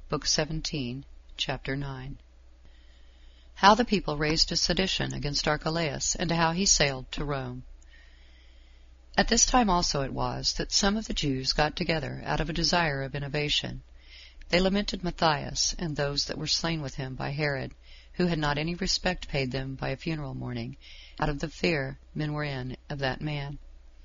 Book 17, Chapter 9. How the people raised a sedition against Archelaus, and how he sailed to Rome. At this time also it was that some of the Jews got together out of a desire of innovation. They lamented Matthias, and those that were slain with him by Herod, who had not any respect paid them by a funeral mourning, out of the fear men were in of that man.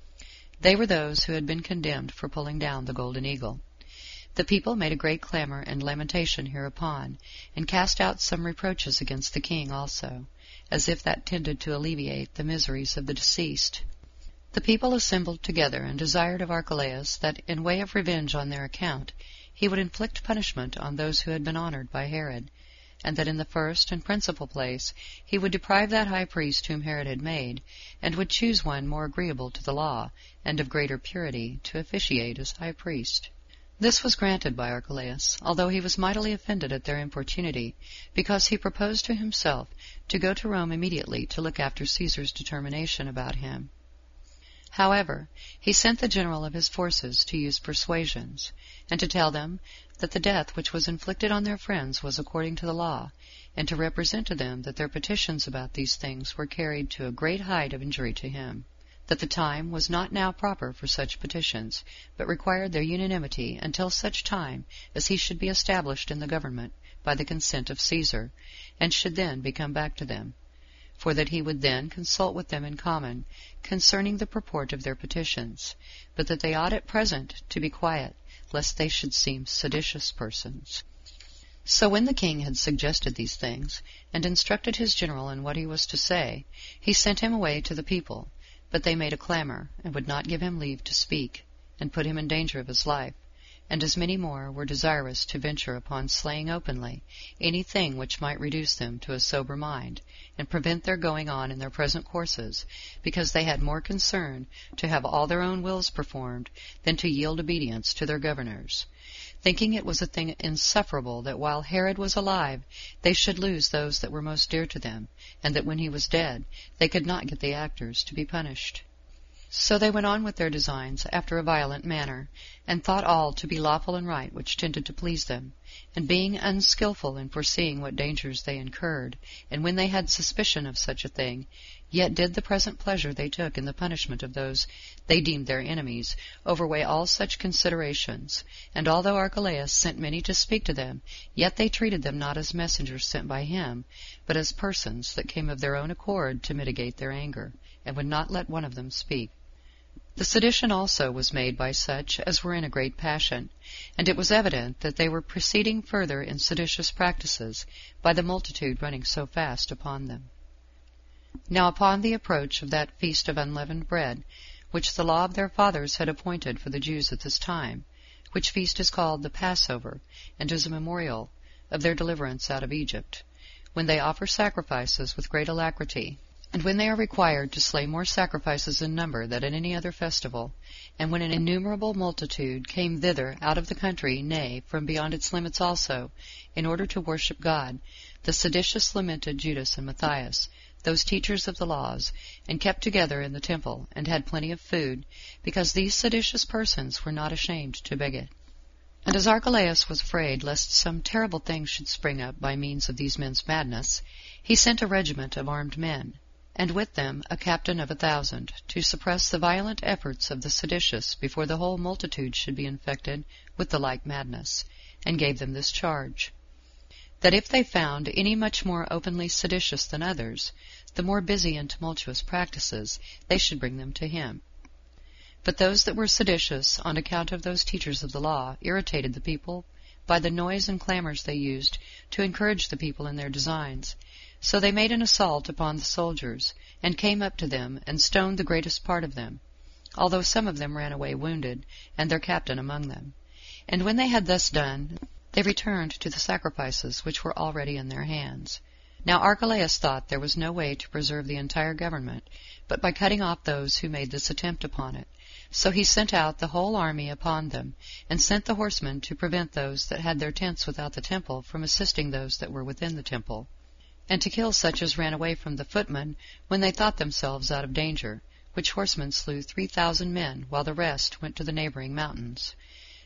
They were those who had been condemned for pulling down the golden eagle. The people made a great clamor and lamentation hereupon, and cast out some reproaches against the king also, as if that tended to alleviate the miseries of the deceased. The people assembled together, and desired of Archelaus that, in way of revenge on their account, he would inflict punishment on those who had been honored by Herod, and that in the first and principal place he would deprive that high priest whom Herod had made, and would choose one more agreeable to the law, and of greater purity, to officiate as high priest. This was granted by Archelaus, although he was mightily offended at their importunity, because he proposed to himself to go to Rome immediately to look after Caesar's determination about him. However, he sent the general of his forces to use persuasions, and to tell them that the death which was inflicted on their friends was according to the law, and to represent to them that their petitions about these things were carried to a great height of injury to him, that the time was not now proper for such petitions, but required their unanimity until such time as he should be established in the government by the consent of Caesar, and should then be come back to them, for that he would then consult with them in common concerning the purport of their petitions, but that they ought at present to be quiet, lest they should seem seditious persons. So when the king had suggested these things, and instructed his general in what he was to say, he sent him away to the people. But they made a clamor, and would not give him leave to speak, and put him in danger of his life, and as many more were desirous to venture upon slaying openly any thing which might reduce them to a sober mind, and prevent their going on in their present courses, because they had more concern to have all their own wills performed than to yield obedience to their governors, thinking it was a thing insufferable that while Herod was alive they should lose those that were most dear to them, and that when he was dead they could not get the actors to be punished. So they went on with their designs after a violent manner, and thought all to be lawful and right which tended to please them, and being unskilful in foreseeing what dangers they incurred, and when they had suspicion of such a thing, yet did the present pleasure they took in the punishment of those they deemed their enemies overweigh all such considerations, and although Archelaus sent many to speak to them, yet they treated them not as messengers sent by him, but as persons that came of their own accord to mitigate their anger, and would not let one of them speak. The sedition also was made by such as were in a great passion, and it was evident that they were proceeding further in seditious practices, by the multitude running so fast upon them. Now upon the approach of that feast of unleavened bread, which the law of their fathers had appointed for the Jews at this time, which feast is called the Passover, and is a memorial of their deliverance out of Egypt, when they offer sacrifices with great alacrity, and when they are required to slay more sacrifices in number than at any other festival, and when an innumerable multitude came thither out of the country, nay, from beyond its limits also, in order to worship God, the seditious lamented Judas and Matthias, those teachers of the laws, and kept together in the temple, and had plenty of food, because these seditious persons were not ashamed to beg it. And as Archelaus was afraid lest some terrible thing should spring up by means of these men's madness, he sent a regiment of armed men, and with them a captain of 1,000, to suppress the violent efforts of the seditious before the whole multitude should be infected with the like madness, and gave them this charge, that if they found any much more openly seditious than others, the more busy in tumultuous practices, they should bring them to him. But those that were seditious, on account of those teachers of the law, irritated the people by the noise and clamors they used to encourage the people in their designs. So they made an assault upon the soldiers, and came up to them, and stoned the greatest part of them, although some of them ran away wounded, and their captain among them. And when they had thus done, they returned to the sacrifices which were already in their hands. Now Archelaus thought there was no way to preserve the entire government, but by cutting off those who made this attempt upon it. So he sent out the whole army upon them, and sent the horsemen to prevent those that had their tents without the temple from assisting those that were within the temple, and to kill such as ran away from the footmen when they thought themselves out of danger, which horsemen slew 3,000 men, while the rest went to the neighboring mountains.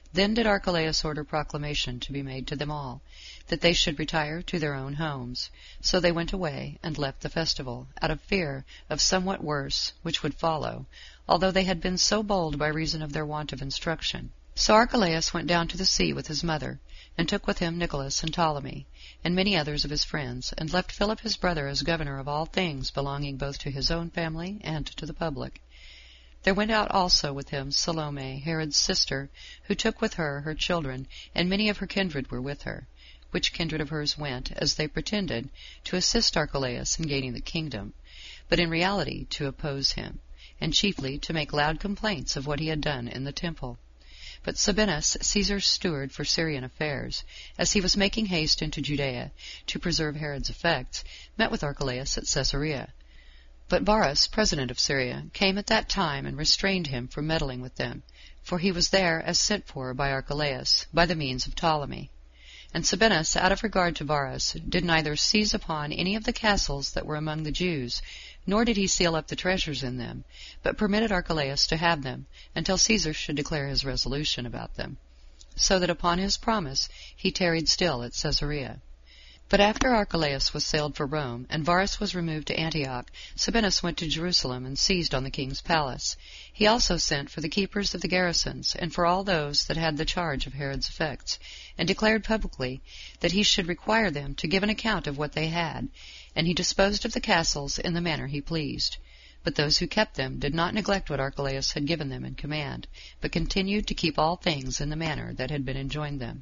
Then did Archelaus order proclamation to be made to them all, that they should retire to their own homes. So they went away, and left the festival, out of fear of somewhat worse which would follow, although they had been so bold by reason of their want of instruction. So Archelaus went down to the sea with his mother, and took with him Nicholas and Ptolemy, and many others of his friends, and left Philip his brother as governor of all things belonging both to his own family and to the public. There went out also with him Salome, Herod's sister, who took with her her children, and many of her kindred were with her, which kindred of hers went, as they pretended, to assist Archelaus in gaining the kingdom, but in reality to oppose him, and chiefly to make loud complaints of what he had done in the temple. But Sabinus, Caesar's steward for Syrian affairs, as he was making haste into Judea to preserve Herod's effects, met with Archelaus at Caesarea. But Varus, president of Syria, came at that time and restrained him from meddling with them, for he was there as sent for by Archelaus, by the means of Ptolemy. And Sabinus, out of regard to Varus, did neither seize upon any of the castles that were among the Jews, nor did he seal up the treasures in them, but permitted Archelaus to have them, until Caesar should declare his resolution about them. So that upon his promise he tarried still at Caesarea. But after Archelaus was sailed for Rome, and Varus was removed to Antioch, Sabinus went to Jerusalem and seized on the king's palace. He also sent for the keepers of the garrisons, and for all those that had the charge of Herod's effects, and declared publicly that he should require them to give an account of what they had, and he disposed of the castles in the manner he pleased. But those who kept them did not neglect what Archelaus had given them in command, but continued to keep all things in the manner that had been enjoined them.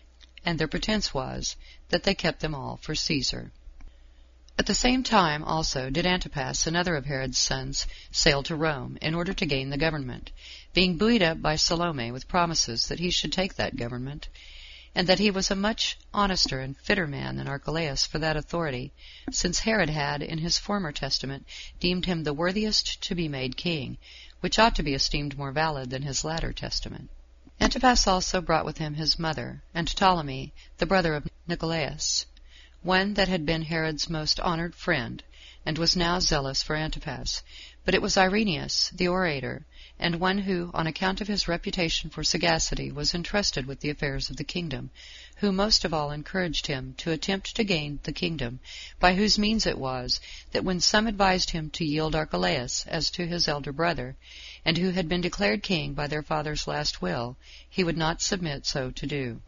And their pretense was that they kept them all for Caesar. At the same time also did Antipas, another of Herod's sons, sail to Rome, in order to gain the government, being buoyed up by Salome with promises that he should take that government, and that he was a much honester and fitter man than Archelaus for that authority, since Herod had in his former testament deemed him the worthiest to be made king, which ought to be esteemed more valid than his latter testament. Antipas also brought with him his mother, and Ptolemy, the brother of Nicolaus, one that had been Herod's most honored friend, and was now zealous for Antipas. But it was Irenaeus, the orator, and one who, on account of his reputation for sagacity, was entrusted with the affairs of the kingdom, who most of all encouraged him to attempt to gain the kingdom, by whose means it was that when some advised him to yield Archelaus as to his elder brother, and who had been declared king by their father's last will, he would not submit so to do.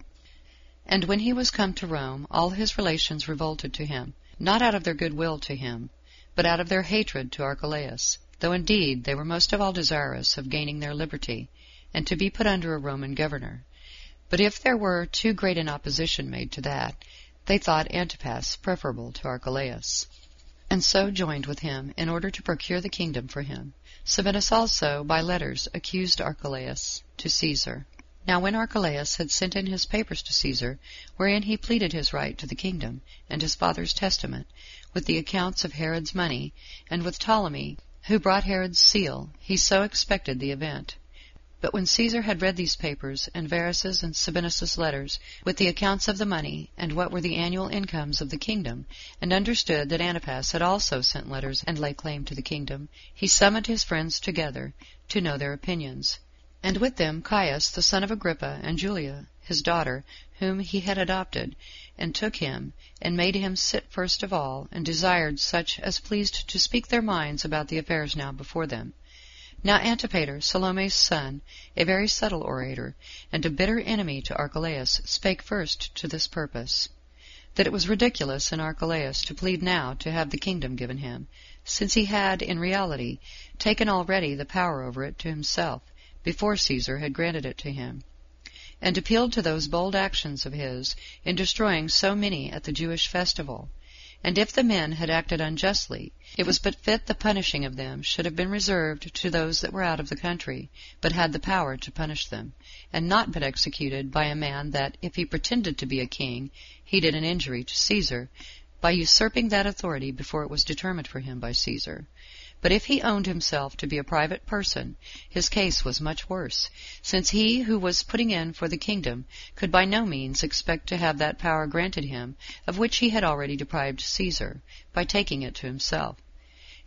And when he was come to Rome, all his relations revolted to him, not out of their good will to him, but out of their hatred to Archelaus, though indeed they were most of all desirous of gaining their liberty, and to be put under a Roman governor. But if there were too great an opposition made to that, they thought Antipas preferable to Archelaus, and so joined with him in order to procure the kingdom for him. Sabinus also by letters accused Archelaus to Caesar. Now when Archelaus had sent in his papers to Caesar, wherein he pleaded his right to the kingdom, and his father's testament, with the accounts of Herod's money, and with Ptolemy, who brought Herod's seal, he so expected the event. But when Caesar had read these papers, and Varus's and Sabinus's letters, with the accounts of the money, and what were the annual incomes of the kingdom, and understood that Antipas had also sent letters and laid claim to the kingdom, he summoned his friends together to know their opinions. And with them Caius, the son of Agrippa, and Julia, his daughter, whom he had adopted, and took him, and made him sit first of all, and desired such as pleased to speak their minds about the affairs now before them. Now Antipater, Salome's son, a very subtle orator, and a bitter enemy to Archelaus, spake first to this purpose, that it was ridiculous in Archelaus to plead now to have the kingdom given him, since he had, in reality, taken already the power over it to himself, before Caesar had granted it to him, and appealed to those bold actions of his in destroying so many at the Jewish festival. And if the men had acted unjustly, it was but fit the punishing of them should have been reserved to those that were out of the country, but had the power to punish them, and not been executed by a man that, if he pretended to be a king, he did an injury to Caesar, by usurping that authority before it was determined for him by Caesar. But if he owned himself to be a private person, his case was much worse, since he who was putting in for the kingdom could by no means expect to have that power granted him of which he had already deprived Caesar, by taking it to himself.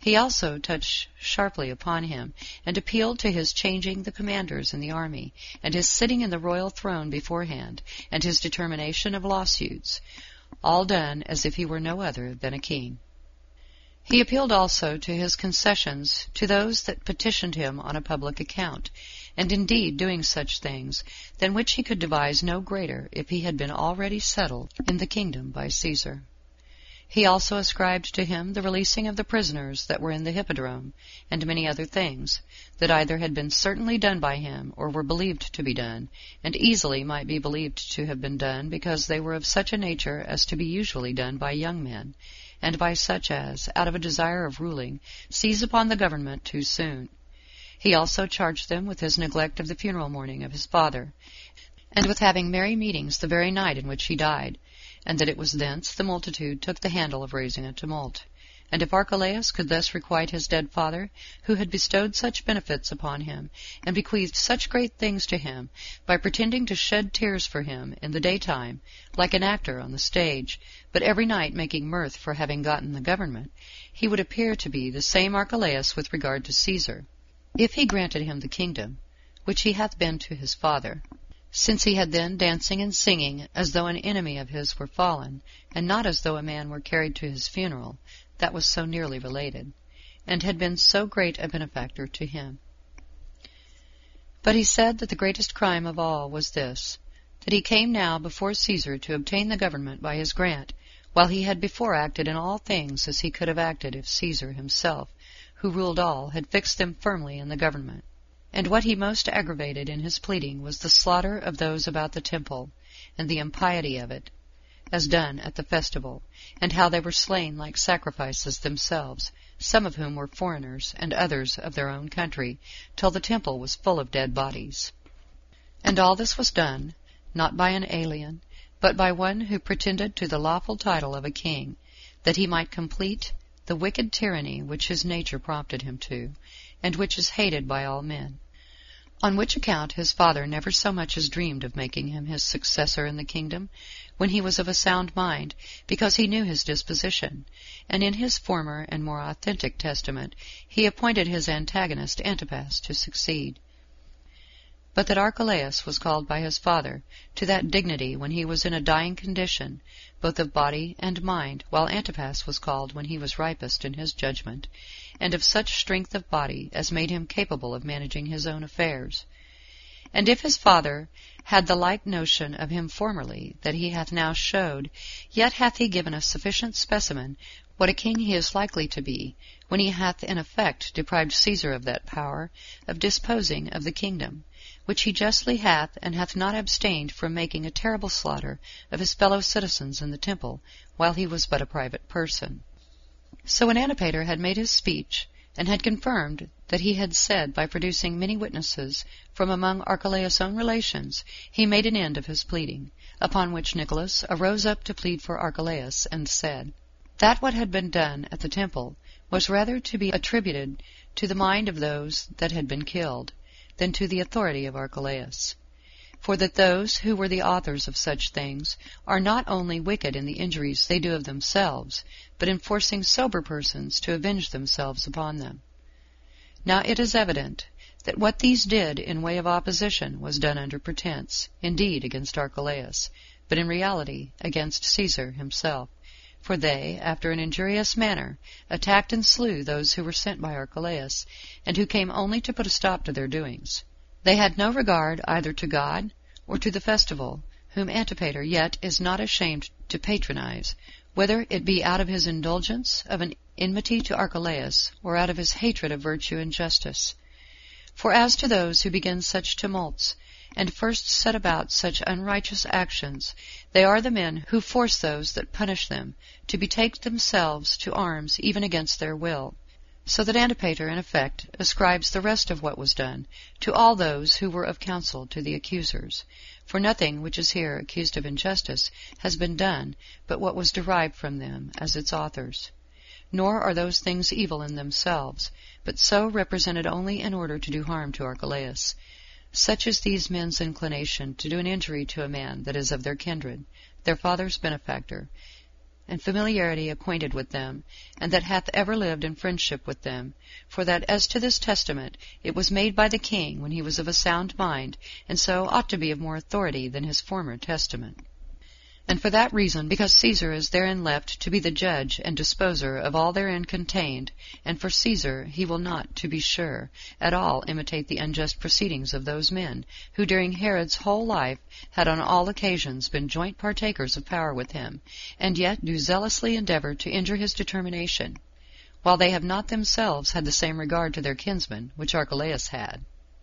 He also touched sharply upon him, and appealed to his changing the commanders in the army, and his sitting in the royal throne beforehand, and his determination of lawsuits, all done as if he were no other than a king. He appealed also to his concessions to those that petitioned him on a public account, and indeed doing such things, than which he could devise no greater, if he had been already settled in the kingdom by Caesar. He also ascribed to him the releasing of the prisoners that were in the hippodrome, and many other things, that either had been certainly done by him, or were believed to be done, and easily might be believed to have been done, because they were of such a nature as to be usually done by young men, and by such as, out of a desire of ruling, seize upon the government too soon. He also charged them with his neglect of the funeral mourning of his father, and with having merry meetings the very night in which he died, and that it was thence the multitude took the handle of raising a tumult. And if Archelaus could thus requite his dead father, who had bestowed such benefits upon him, and bequeathed such great things to him, by pretending to shed tears for him in the daytime, like an actor on the stage, but every night making mirth for having gotten the government, he would appear to be the same Archelaus with regard to Caesar, if he granted him the kingdom, which he hath been to his father, since he had then dancing and singing as though an enemy of his were fallen, and not as though a man were carried to his funeral, that was so nearly related, and had been so great a benefactor to him. But he said that the greatest crime of all was this, that he came now before Caesar to obtain the government by his grant, while he had before acted in all things as he could have acted if Caesar himself, who ruled all, had fixed them firmly in the government. And what he most aggravated in his pleading was the slaughter of those about the temple, and the impiety of it, as done at the festival, and how they were slain like sacrifices themselves, some of whom were foreigners, and others of their own country, till the temple was full of dead bodies. And all this was done, not by an alien, but by one who pretended to the lawful title of a king, that he might complete the wicked tyranny which his nature prompted him to, and which is hated by all men. On which account his father never so much as dreamed of making him his successor in the kingdom, when he was of a sound mind, because he knew his disposition, and in his former and more authentic testament he appointed his antagonist Antipas to succeed. But that Archelaus was called by his father to that dignity when he was in a dying condition, both of body and mind, while Antipas was called when he was ripest in his judgment, and of such strength of body as made him capable of managing his own affairs. And if his father had the like notion of him formerly that he hath now showed, yet hath he given a sufficient specimen what a king he is likely to be, when he hath in effect deprived Caesar of that power of disposing of the kingdom, which he justly hath, and hath not abstained from making a terrible slaughter of his fellow citizens in the temple, while he was but a private person. So when Antipater had made his speech, and had confirmed that he had said by producing many witnesses from among Archelaus' own relations, he made an end of his pleading, upon which Nicholas arose up to plead for Archelaus, and said, that what had been done at the temple was rather to be attributed to the mind of those that had been killed, than to the authority of Archelaus. For that those who were the authors of such things are not only wicked in the injuries they do of themselves, but in forcing sober persons to avenge themselves upon them. Now it is evident that what these did in way of opposition was done under pretense, indeed against Archelaus, but in reality against Caesar himself. For they, after an injurious manner, attacked and slew those who were sent by Archelaus, and who came only to put a stop to their doings. They had no regard either to God or to the festival, whom Antipater yet is not ashamed to patronize, whether it be out of his indulgence of an enmity to Archelaus, or out of his hatred of virtue and justice. For as to those who begin such tumults, and first set about such unrighteous actions, they are the men who force those that punish them to betake themselves to arms even against their will. So that Antipater, in effect, ascribes the rest of what was done to all those who were of counsel to the accusers. For nothing which is here accused of injustice has been done but what was derived from them as its authors. Nor are those things evil in themselves, but so represented only in order to do harm to Archelaus. Such is these men's inclination to do an injury to a man that is of their kindred, their father's benefactor, and familiarity acquainted with them, and that hath ever lived in friendship with them, for that as to this testament, it was made by the king when he was of a sound mind, and so ought to be of more authority than his former testament. And for that reason, because Caesar is therein left to be the judge and disposer of all therein contained, and for Caesar he will not, to be sure, at all imitate the unjust proceedings of those men, who during Herod's whole life had on all occasions been joint partakers of power with him, and yet do zealously endeavor to injure his determination, while they have not themselves had the same regard to their kinsman which Archelaus had.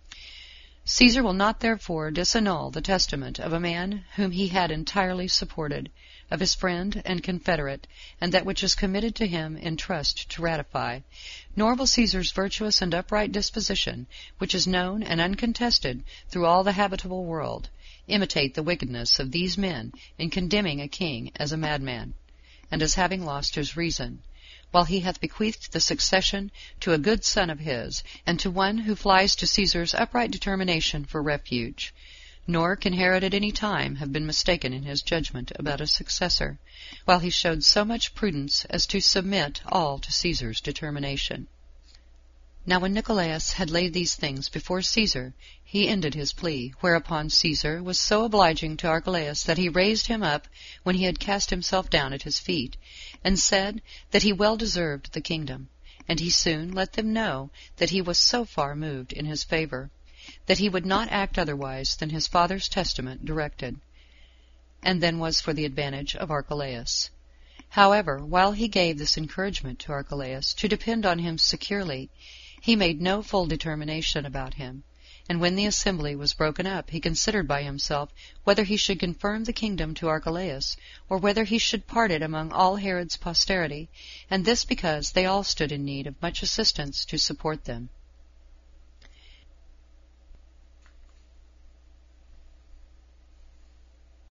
Caesar will not therefore disannul the testament of a man whom he had entirely supported, of his friend and confederate, and that which is committed to him in trust to ratify. Nor will Caesar's virtuous and upright disposition, which is known and uncontested through all the habitable world, imitate the wickedness of these men in condemning a king as a madman, and as having lost his reason, while he hath bequeathed the succession to a good son of his, and to one who flies to Caesar's upright determination for refuge. Nor can Herod at any time have been mistaken in his judgment about a successor, while he showed so much prudence as to submit all to Caesar's determination. Now when Nicolaus had laid these things before Caesar, he ended his plea, whereupon Caesar was so obliging to Archelaus that he raised him up when he had cast himself down at his feet, and said that he well deserved the kingdom, and he soon let them know that he was so far moved in his favor, that he would not act otherwise than his father's testament directed, and then was for the advantage of Archelaus. However, while he gave this encouragement to Archelaus to depend on him securely, he made no full determination about him, and when the assembly was broken up, he considered by himself whether he should confirm the kingdom to Archelaus, or whether he should part it among all Herod's posterity, and this because they all stood in need of much assistance to support them.